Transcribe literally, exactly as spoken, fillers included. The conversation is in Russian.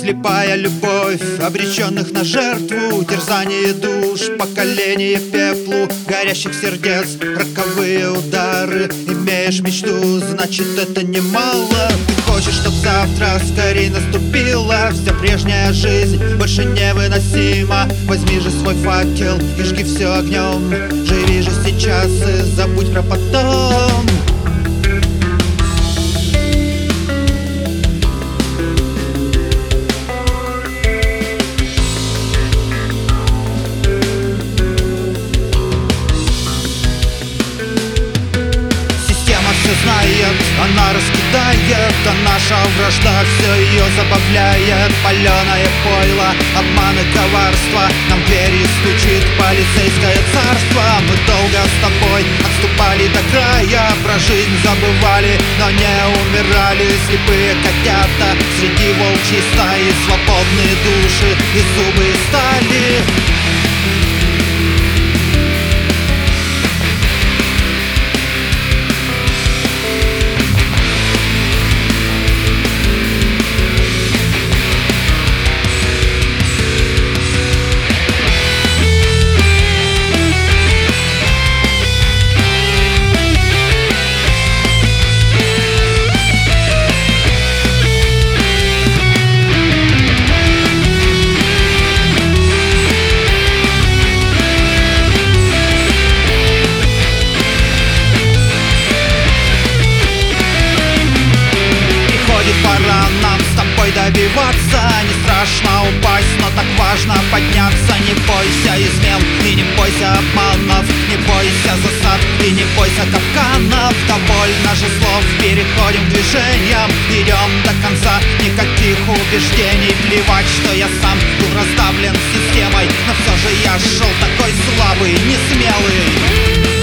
Слепая любовь обреченных на жертву, терзание душ, поколение пеплу, горящих сердец, роковые удары. Имеешь мечту, значит это немало. Ты хочешь, чтоб завтра скорее наступила. Вся прежняя жизнь больше невыносима. Возьми же свой факел и жги все огнем. Живи же сейчас и забудь про потом. Знает, она раскидает, а наша вражда все ее забавляет. Паленое пойло, обман и коварство, нам в двери стучит полицейское царство. Мы долго с тобой отступали до края, про жизнь забывали, но не умирали. Слепые котята среди волчьей стаи, свободные души и зубы из стали. Пора нам с тобой добиваться. Не страшно упасть, но так важно подняться. Не бойся измен и не бойся обманов, не бойся засад и не бойся капканов. Довольно же слов, переходим к движениям, идем до конца, никаких убеждений. Плевать, что я сам был раздавлен системой, но все же я шел такой слабый, несмелый.